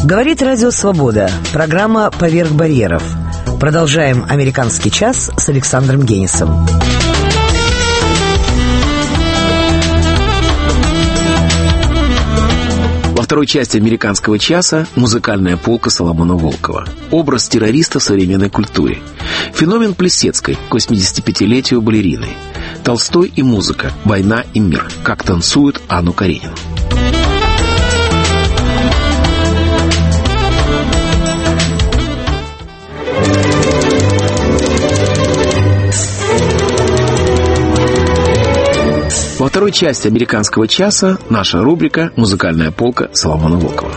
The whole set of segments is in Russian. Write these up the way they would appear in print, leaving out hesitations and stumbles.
Говорит Радио Свобода. Программа «Поверх барьеров». Продолжаем «Американский час» с Александром Генисом. Во второй части «Американского часа» музыкальная полка Соломона Волкова. Образ террориста в современной культуре. Феномен Плисецкой к 85-летию балерины. Толстой и музыка. Война и мир. Как танцуют Анну Каренину. Во второй части «Американского часа» наша рубрика «Музыкальная полка» Соломона Волкова.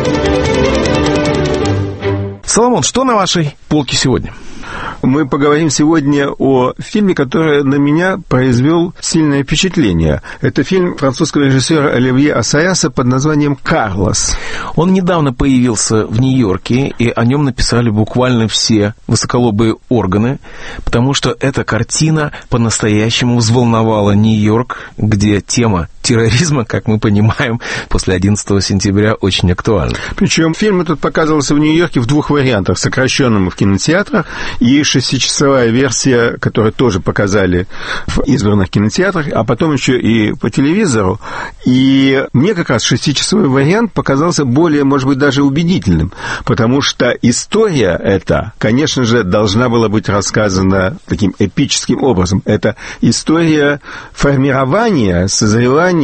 Соломон, что на вашей полке сегодня? Мы поговорим сегодня о фильме, который на меня произвел сильное впечатление. Это фильм французского режиссера Оливье Ассаяса под названием «Карлос». Он недавно появился в Нью-Йорке, и о нем написали буквально все высоколобые органы, потому что эта картина по-настоящему взволновала Нью-Йорк, где тема терроризма, как мы понимаем, после 11 сентября очень актуальна. Причем фильм этот показывался в Нью-Йорке в двух вариантах: сокращенном в кинотеатрах и 6-часовая версия, которую тоже показали в избранных кинотеатрах, а потом еще и по телевизору. И мне как раз 6-часовой вариант показался более, может быть, даже убедительным, потому что история эта, конечно же, должна была быть рассказана таким эпическим образом. Это история формирования, созревания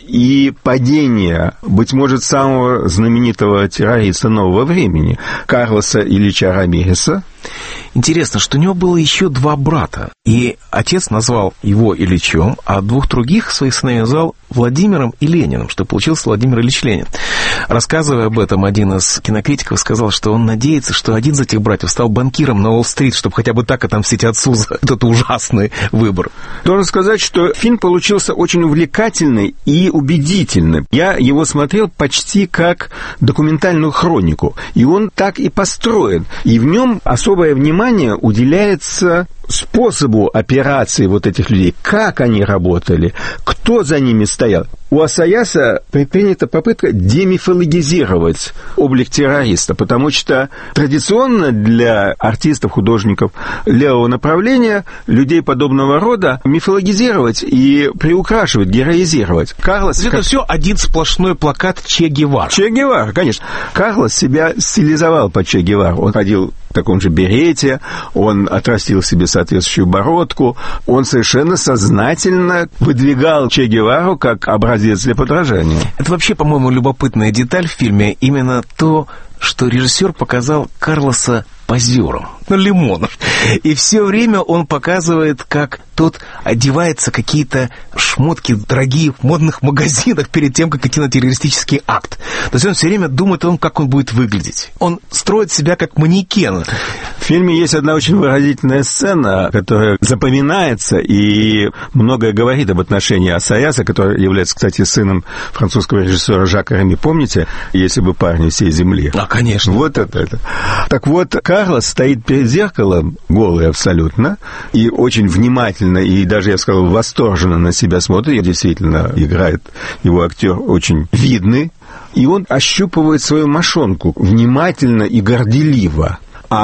и падения, быть может, самого знаменитого террориста нового времени, Карлоса Ильича Рамиреса. Интересно, что у него было еще 2 брата, и отец назвал его Ильичом, а 2 других своих сыновей назвал Владимиром и Лениным, что получился Владимир Ильич Ленин. Рассказывая об этом, один из кинокритиков сказал, что он надеется, что один из этих братьев стал банкиром на Уолл-стрит, чтобы хотя бы так отомстить отцу за этот ужасный выбор. Должен сказать, что фильм получился очень увлекательный и убедительный. Я его смотрел почти как документальную хронику, и он так и построен. И в нем особое внимание уделяется способу операции вот этих людей, как они работали, кто за ними стоял. У Ассаяса предпринята попытка демифологизировать облик террориста, потому что традиционно для артистов, художников левого направления людей подобного рода мифологизировать и приукрашивать, героизировать. Карлос... Это все один сплошной плакат Че Гевара. Че Гевара, конечно. Карлос себя стилизовал под Че Гевару. Он ходил в таком же берете, он отрастил себе соответствующую бородку, он совершенно сознательно выдвигал Че Гевару как образец для подражания. Это вообще, по-моему, любопытная деталь в фильме, именно то, что режиссер показал Карлоса позером, Лимонов. И все время он показывает, как тот одевается какие-то шмотки дорогие в модных магазинах перед тем, как идти на террористический акт. То есть он все время думает о том, как он будет выглядеть. Он строит себя как манекен. В фильме есть одна очень выразительная сцена, которая запоминается и многое говорит об отношении Ассаяса, который является, кстати, сыном французского режиссера Жака Реми. Помните «Если бы парни всей земли»? А, конечно. Вот это. Так вот, Карлос стоит перед зеркалом, голый абсолютно, и очень внимательно, и даже, я сказал, восторженно на себя смотрит. Действительно, играет его актер очень видный. И он ощупывает свою мошонку внимательно и горделиво.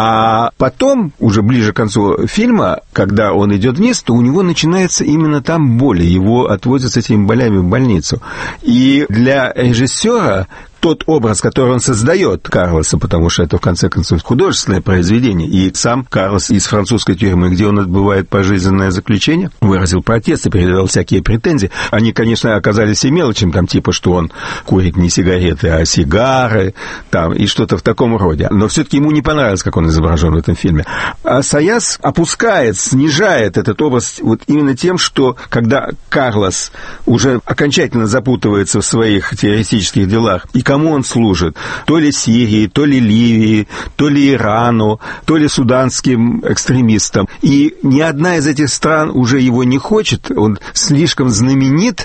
А потом, уже ближе к концу фильма, когда он идет вниз, то у него начинается именно там боль. Его отвозят с этими болями в больницу. И для режиссера тот образ, который он создает Карлоса, потому что это, в конце концов, художественное произведение, и сам Карлос из французской тюрьмы, где он отбывает пожизненное заключение, выразил протест и передал всякие претензии. Они, конечно, оказались все мелочами, там, типа, что он курит не сигареты, а сигары, там, и что-то в таком роде. Но все-таки ему не понравилось, как он изображен в этом фильме. А Ассаяс опускает, снижает этот образ вот именно тем, что когда Карлос уже окончательно запутывается в своих террористических делах, и кому он служит? То ли Сирии, то ли Ливии, то ли Ирану, то ли суданским экстремистам. И ни одна из этих стран уже его не хочет. Он слишком знаменит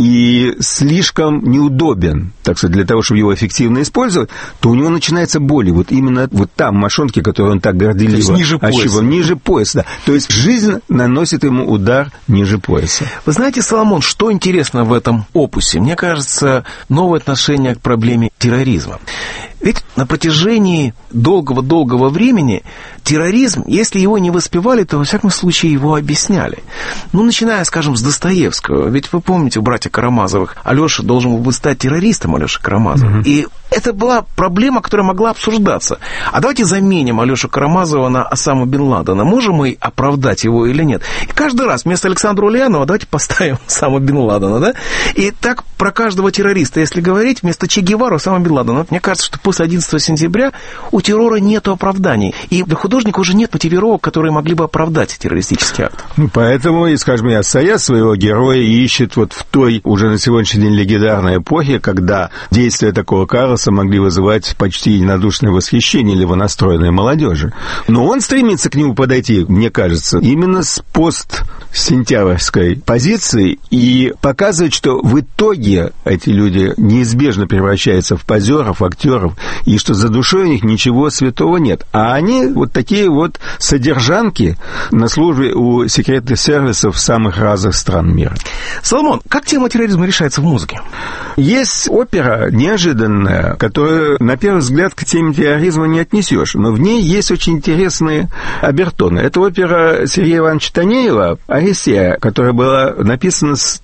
и слишком неудобен. Так что для того, чтобы его эффективно использовать, то у него начинается боль. И вот именно вот там, в мошонке, которую он так горделиво ощупал. Ниже пояса, да. То есть жизнь наносит ему удар ниже пояса. Вы знаете, Соломон, что интересно в этом опусе? Мне кажется, новое отношение к проблеме терроризма. Ведь на протяжении долгого-долгого времени терроризм, если его не воспевали, то, во всяком случае, его объясняли. Ну, начиная, скажем, с Достоевского. Ведь вы помните, у братьев Карамазовых, Алеша должен был стать террористом, Алеша Карамазов. И это была проблема, которая могла обсуждаться. А давайте заменим Алешу Карамазова на Осаму бен Ладена. Можем мы оправдать его или нет? И каждый раз вместо Александра Ульянова давайте поставим Осаму бен Ладена, да? И так про каждого террориста, если говорить, вместо Че Гевара Осама бен Ладена. Мне кажется, что после 11 сентября у террора нет оправданий. И для художника уже нет мотивировок, которые могли бы оправдать террористический акт. Поэтому, и, скажем, и Ассаяд своего героя ищет вот в той уже на сегодняшний день легендарной эпохе, когда действия такого Карлоса могли вызывать почти единодушное восхищение левонастроенной молодежи. Но он стремится к нему подойти, мне кажется, именно с постсентябрьской позиции и показывает, что в итоге эти люди неизбежно превращаются в позеров, актеров, и что за душой у них ничего святого нет. А они вот такие вот содержанки на службе у секретных сервисов самых разных стран мира. Соломон, как тема терроризма решается в музыке? Есть опера неожиданная, которую, на первый взгляд, к теме терроризма не отнесешь, но в ней есть очень интересные обертоны. Это опера Сергея Ивановича Танеева «Орисея», которая была написана с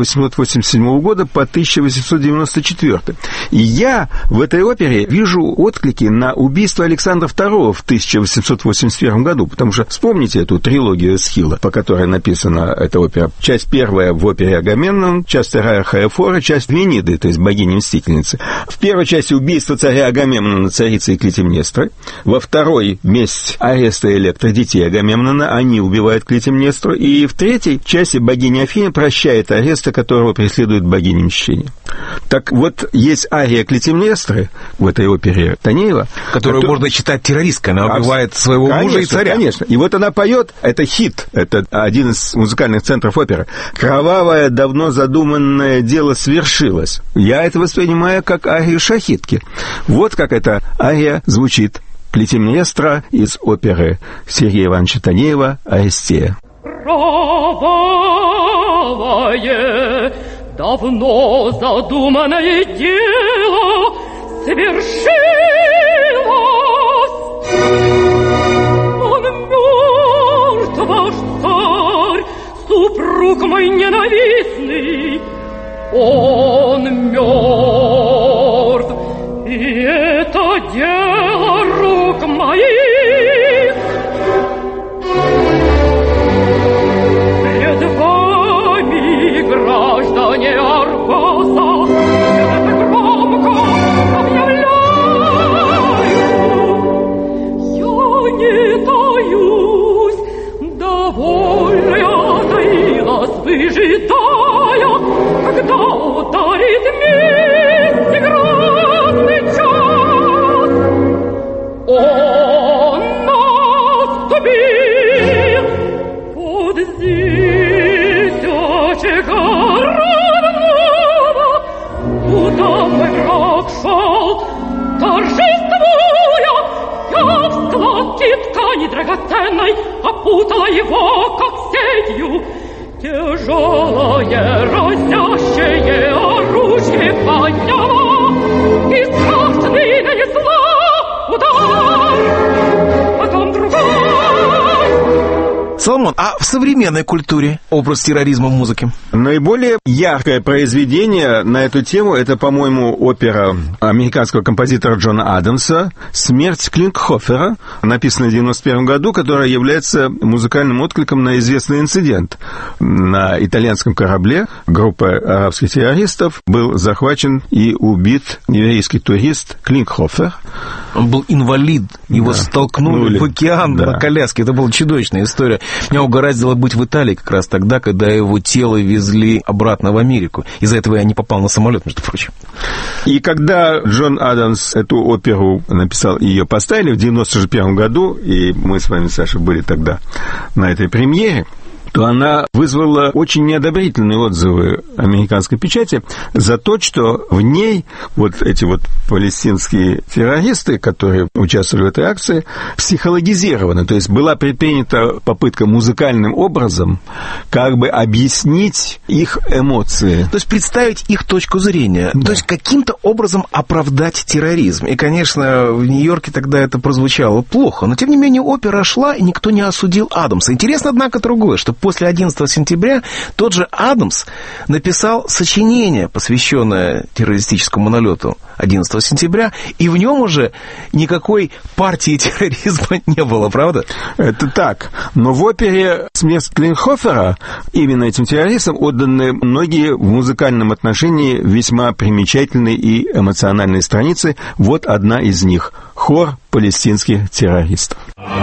1887 года по 1894. И я в этой опере вижу отклики на убийство Александра II в 1881 году, потому что вспомните эту трилогию Эсхила, по которой написана эта опера. Часть первая в опере Агамемнон, часть вторая Хаэфора, часть Вениды, то есть богини-мстительницы. В первой части убийство царя Агамемнона, царицы и Клитемнестры. Во второй месть Ареста и Электра, детей Агамемнона, они убивают Клитемнестру. И в третьей части богиня Афина прощает Ареста, которого преследует богиня мщения. Так вот, есть ария Клитемнестры в этой опере Танеева, которую можно читать террористкой. Она убивает своего мужа и царя. Конечно. И вот она поет, это хит, это один из музыкальных центров оперы. «Кровавое, давно задуманное дело свершилось». Я это воспринимаю как арию шахидки. Вот как эта ария звучит. Клитемнестра из оперы Сергея Ивановича Танеева «Орисея». Кровавое, давно задуманное дело свершилось. Он мертв, ваш царь, супруг мой ненавистный. Он мертв, и это дело рук моих. Пред вами, граждане Аргоса, это громко объявляю. Я не таюсь, довольно я таилась, выжидая, когда ударит месть и грозный час. Он наступил под здесь очага родного, куда мой враг шел, торжествуя. Я в складке ткани драгоценной опутала его, как сетью. Тяжелое, разящее оружие подняла и страшный нанесла удар, потом другой. Соломон, а в современной культуре образ терроризма в музыке? Наиболее яркое произведение на эту тему — это, по-моему, опера американского композитора Джона Адамса «Смерть Клинкхофера», написанная в 1991 году, которая является музыкальным откликом на известный инцидент. На итальянском корабле группа арабских террористов был захвачен и убит еврейский турист Клинкхофер. Он был инвалид, его столкнули в океан на коляске. Это была чудовищная история. Меня угораздило быть в Италии как раз тогда, когда его тело везли обратно в Америку. Из-за этого я не попал на самолет, между прочим. И когда Джон Адамс эту оперу написал, ее поставили в 1991 году, и мы с вами, Саша, были тогда на этой премьере, то она вызвала очень неодобрительные отзывы американской печати за то, что в ней вот эти вот палестинские террористы, которые участвовали в этой акции, психологизированы. То есть была предпринята попытка музыкальным образом как бы объяснить их эмоции. То есть представить их точку зрения. Да. То есть каким-то образом оправдать терроризм. И, конечно, в Нью-Йорке тогда это прозвучало плохо. Но, тем не менее, опера шла, и никто не осудил Адамса. Интересно, однако, другое, что после 11 сентября тот же Адамс написал сочинение, посвященное террористическому налету 11 сентября, и в нем уже никакой партии терроризма не было, правда? Это так. Но в опере «Смерть Кленхофера» именно этим террористам отданы многие в музыкальном отношении весьма примечательные и эмоциональные страницы. Вот одна из них. Хор палестинских террористов.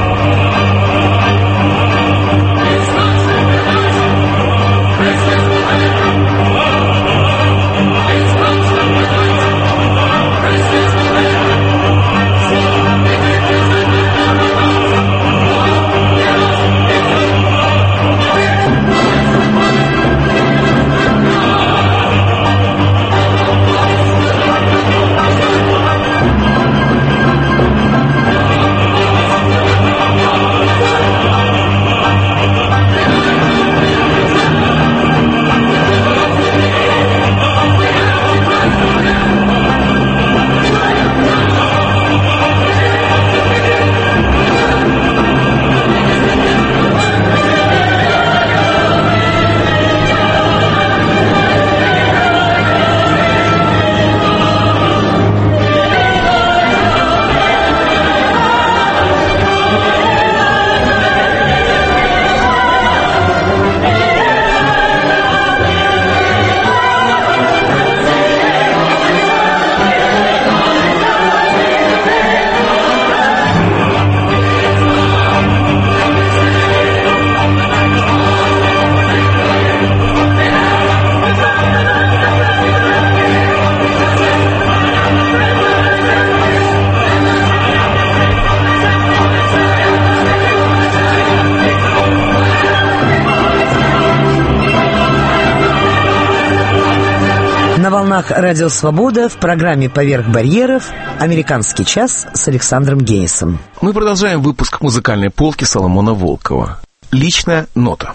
На волнах Радио Свобода в программе «Поверх барьеров» «Американский час» с Александром Гейнсом. Мы продолжаем выпуск музыкальной полки Соломона Волкова. Личная нота.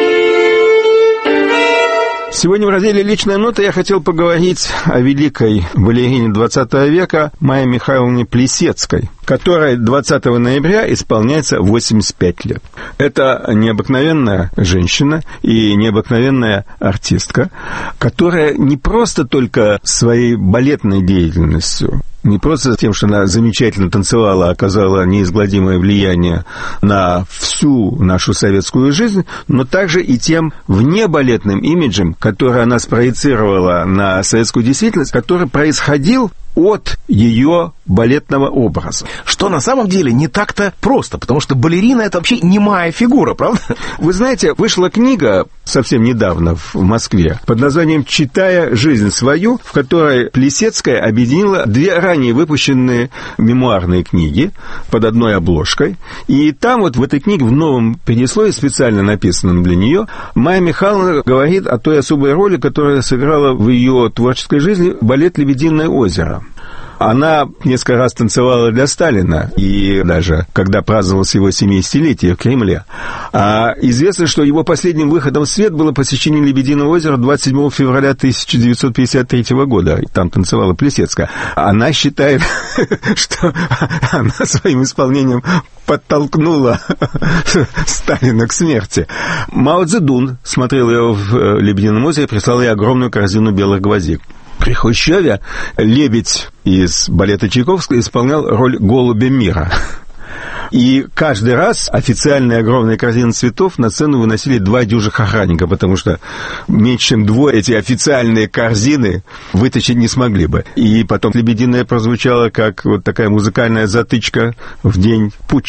Сегодня в разделе «Личная нота» я хотел поговорить о великой балерине XX века Майе Михайловне Плисецкой, которой 20 ноября исполняется 85 лет. Это необыкновенная женщина и необыкновенная артистка, которая не просто только своей балетной деятельностью, не просто тем, что она замечательно танцевала, оказала неизгладимое влияние на всю нашу советскую жизнь, но также и тем внебалетным имиджем, который она спроецировала на советскую действительность, который происходил от ее балетного образа. Что на самом деле не так-то просто, потому что балерина — это вообще немая фигура, правда? Вы знаете, вышла книга совсем недавно в Москве под названием «Читая жизнь свою», в которой Плисецкая объединила две ранее выпущенные мемуарные книги под одной обложкой. И там вот в этой книге, в новом предисловии, специально написанном для нее, Майя Михайловна говорит о той особой роли, которую сыграла в ее творческой жизни балет «Лебединое озеро». Она несколько раз танцевала для Сталина, и даже когда праздновалось его 70-летие в Кремле. А известно, что его последним выходом в свет было посещение Лебединого озера 27 февраля 1953 года. Там танцевала Плисецкая. Она считает, что она своим исполнением подтолкнула Сталина к смерти. Мао Цзэдун смотрел ее в Лебедином озере и прислал ей огромную корзину белых гвоздик. При Хрущеве лебедь из балета Чайковского исполнял роль голубя мира. И каждый раз официальные огромные корзины цветов на сцену выносили 2 дюжих охранника, потому что меньше чем 2 эти официальные корзины вытащить не смогли бы. И потом «Лебединое» прозвучало как вот такая музыкальная затычка в день путча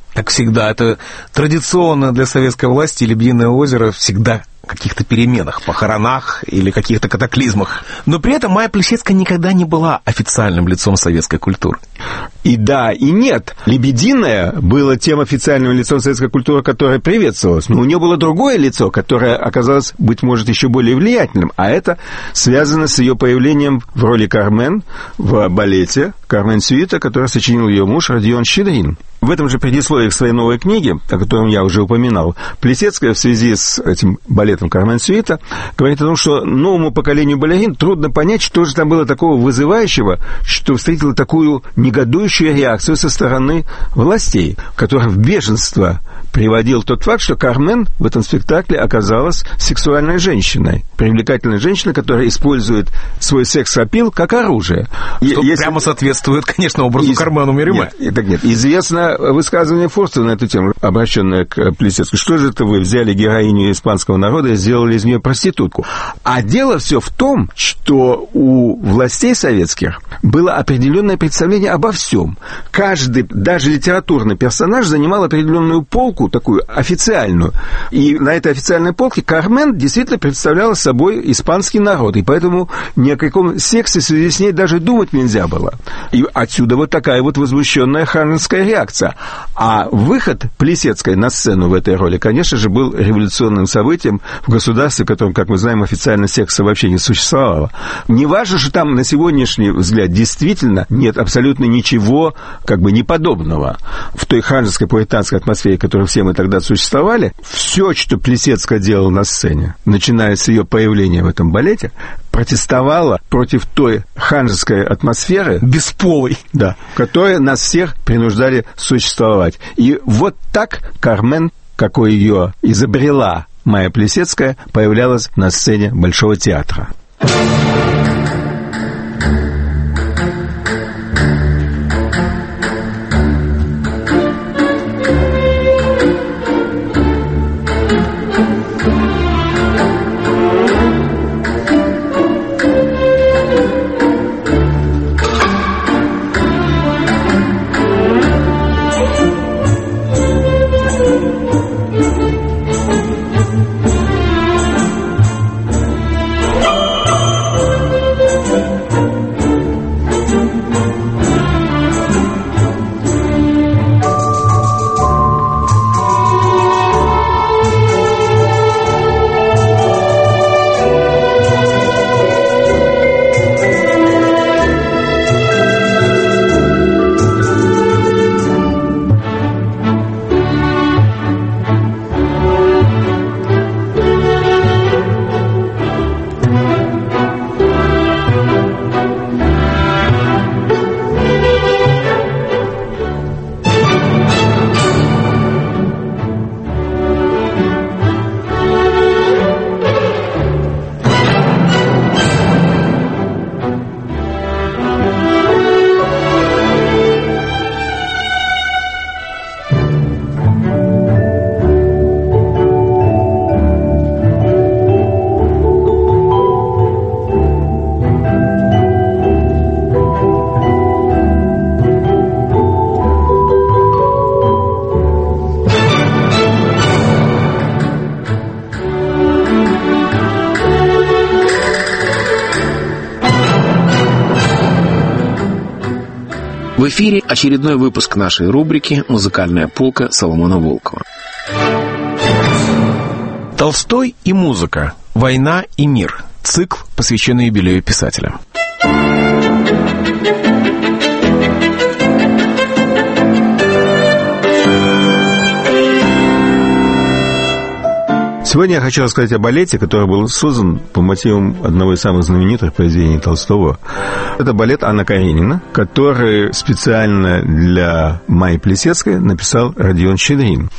Как всегда, это традиционно для советской власти «Лебединое озеро» всегда в каких-то переменах, похоронах или каких-то катаклизмах. Но при этом Майя Плисецкая никогда не была официальным лицом советской культуры. И да, и нет. «Лебединое» было тем официальным лицом советской культуры, которое приветствовалось. Но у нее было другое лицо, которое оказалось, быть может, еще более влиятельным. А это связано с ее появлением в роли Кармен в балете «Кармен Сюита», который сочинил ее муж Родион Щедрин. В этом же предисловии к своей новой книге, о котором я уже упоминал, Плисецкая в связи с этим балетом «Кармен Сюита» говорит о том, что новому поколению балерин трудно понять, что же там было такого вызывающего, что встретило такую негодующую реакцию со стороны властей, которая в бешенство приводил тот факт, что Кармен в этом спектакле оказалась сексуальной женщиной, привлекательной женщиной, которая использует свой секс-аппил как оружие. Что прямо соответствует, конечно, образу Кармену Миримэ. Нет. Известно высказывание Форста на эту тему, обращенное к Плисецкой. Что же это вы взяли героиню испанского народа и сделали из нее проститутку? А дело все в том, что у властей советских было определенное представление обо всем. Каждый, даже литературный персонаж, занимал определенную полку, такую официальную. И на этой официальной полке Кармен действительно представляла собой испанский народ. И поэтому ни о каком сексе в связи с ней даже думать нельзя было. И отсюда вот такая вот возмущенная ханжеская реакция. А выход Плисецкой на сцену в этой роли, конечно же, был революционным событием в государстве, в котором, как мы знаем, официально секса вообще не существовало. Не важно, что там на сегодняшний взгляд действительно нет абсолютно ничего как бы неподобного в той ханжеской пуританской атмосфере, в которой все мы тогда существовали. Все, что Плисецкая делала на сцене, начиная с ее появления в этом балете, протестовала против той ханжеской атмосферы бесполой, да, которая нас всех принуждали существовать. И вот так Кармен, какой ее изобрела Майя Плисецкая, появлялась на сцене Большого театра. В эфире очередной выпуск нашей рубрики «Музыкальная полка» Соломона Волкова. Толстой и музыка. Война и мир. Цикл, посвященный юбилею писателя. Сегодня я хочу рассказать о балете, который был создан по мотивам одного из самых знаменитых произведений Толстого. Это балет «Анна Каренина», который специально для Майи Плисецкой написал Родион Щедрин.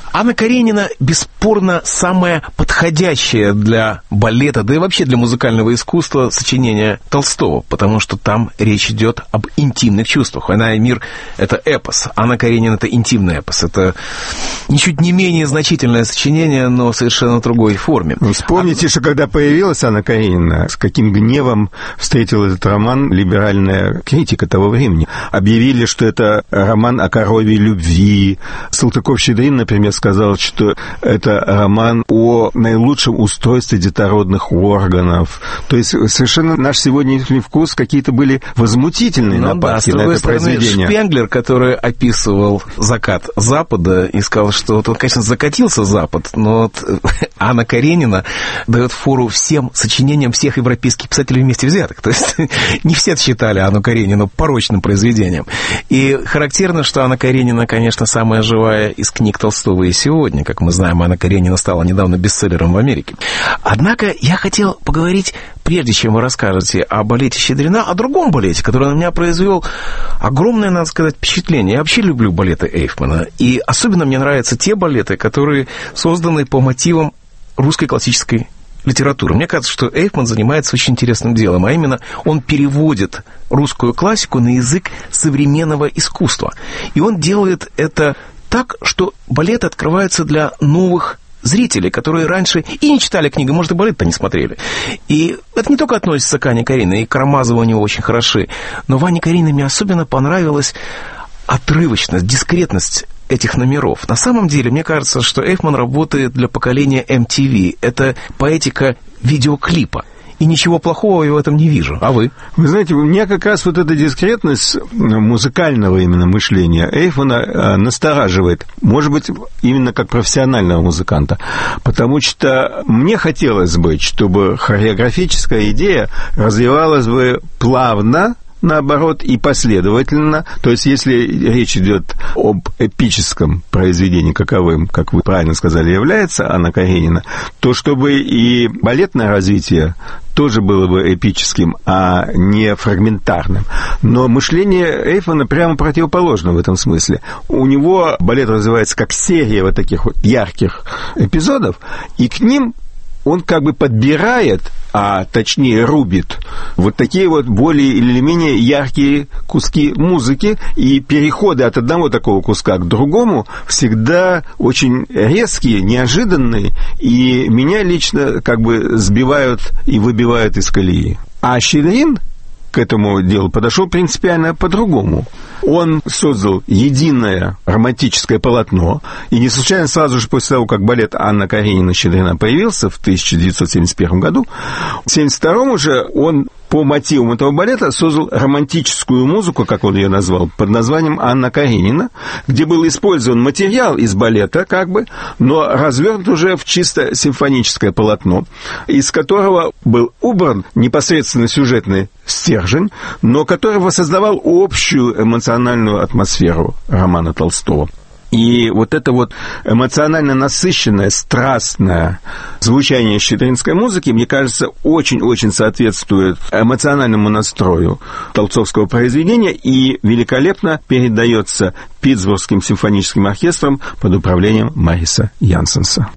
Анна Каренина бесспорно самое подходящее для балета, да и вообще для музыкального искусства сочинение Толстого, потому что там речь идет об интимных чувствах. «Война и мир» — это эпос, Анна Каренина — это интимный эпос. Это ничуть не менее значительное сочинение, но в совершенно другой форме. Вспомните, что когда появилась Анна Каренина, с каким гневом встретил этот роман либеральная критика того времени. Объявили, что это роман о корове любви. Салтыков-Щедрин, например, сказал, что это роман о наилучшем устройстве детородных органов. То есть совершенно наш сегодняшний вкус какие-то были возмутительные нападки на это произведение. Шпенглер, который описывал закат Запада и сказал, что вот он, конечно, закатился Запад, но вот Анна Каренина дает фору всем сочинениям всех европейских писателей вместе взятых. То есть не все считали Анну Каренину порочным произведением. И характерно, что Анна Каренина, конечно, самая живая из книг Толстого и сегодня. Как мы знаем, Анна Каренина стала недавно бестселлером в Америке. Однако я хотел поговорить, прежде чем вы расскажете о балете Щедрина, о другом балете, который на меня произвел огромное, надо сказать, впечатление. Я вообще люблю балеты Эйфмана. И особенно мне нравятся те балеты, которые созданы по мотивам русской классической литературы. Мне кажется, что Эйфман занимается очень интересным делом, а именно он переводит русскую классику на язык современного искусства. И он делает это так, что балеты открываются для новых зрителей, которые раньше и не читали книги, может, и балет-то не смотрели. И это не только относится к Анне Карениной, и Карамазовы у него очень хороши, но в Анне Карениной мне особенно понравилась отрывочность, дискретность этих номеров. На самом деле, мне кажется, что Эйфман работает для поколения MTV. Это поэтика видеоклипа. И ничего плохого я в этом не вижу. А вы? Вы знаете, у меня как раз вот эта дискретность музыкального именно мышления Эйфмана настораживает. Может быть, именно как профессионального музыканта. Потому что мне хотелось бы, чтобы хореографическая идея развивалась бы плавно, наоборот, и последовательно. То есть, если речь идет об эпическом произведении, каковым, как вы правильно сказали, является Анна Каренина, то чтобы и балетное развитие тоже было бы эпическим, а не фрагментарным. Но мышление Эйфмана прямо противоположно в этом смысле. У него балет развивается как серия вот таких вот ярких эпизодов, и к ним он как бы подбирает, а точнее рубит, вот такие вот более или менее яркие куски музыки, и переходы от одного такого куска к другому всегда очень резкие, неожиданные, и меня лично как бы сбивают и выбивают из колеи. А Щедрин к этому делу подошел принципиально по-другому. Он создал единое романтическое полотно, и не случайно сразу же после того, как балет Анна Каренина Щедрина появился в 1971 году, в 1972 уже он по мотивам этого балета создал романтическую музыку, как он ее назвал, под названием «Анна Каренина», где был использован материал из балета, как бы, но развернут уже в чисто симфоническое полотно, из которого был убран непосредственно сюжетный стержень, но который воссоздавал общую эмоциональную атмосферу романа Толстого. И вот это вот эмоционально насыщенное, страстное звучание щедринской музыки, мне кажется, очень-очень соответствует эмоциональному настрою толстовского произведения и великолепно передается Питтсбургским симфоническим оркестром под управлением Мариса Янсенса.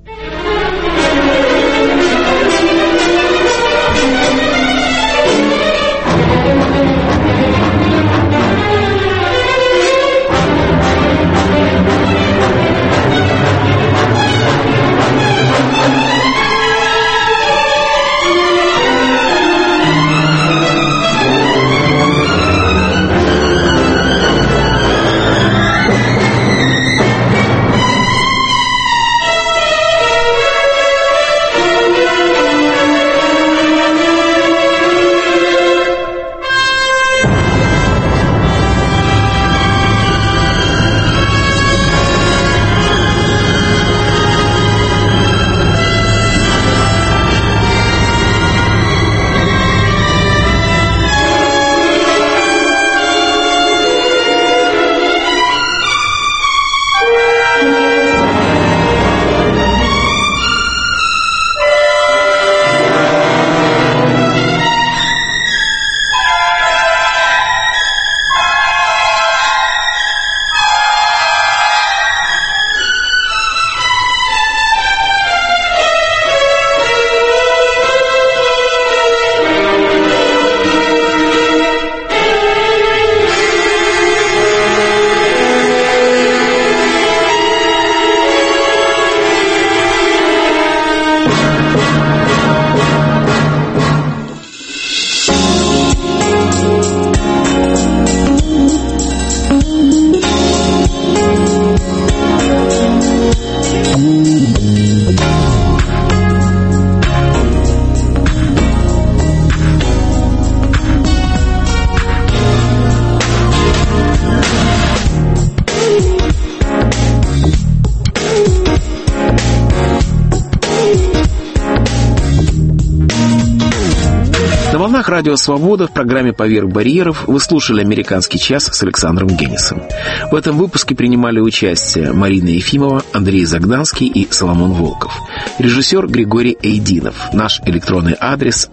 «Радио Свобода» в программе «Поверх барьеров» вы слушали «Американский час» с Александром Генисом. В этом выпуске принимали участие Марина Ефимова, Андрей Загданский и Соломон Волков. Режиссер Григорий Эйдинов. Наш электронный адрес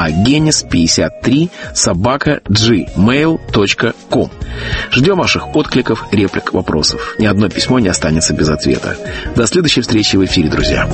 aagenis53@gmail.com. Ждем ваших откликов, реплик, вопросов. Ни одно письмо не останется без ответа. До следующей встречи в эфире, друзья.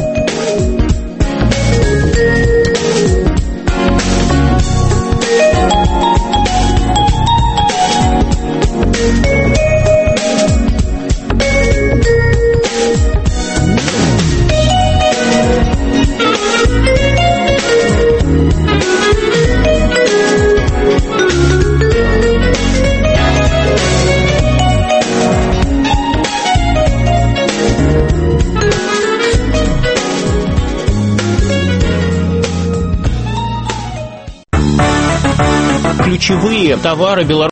Ключевые товары Беларуси.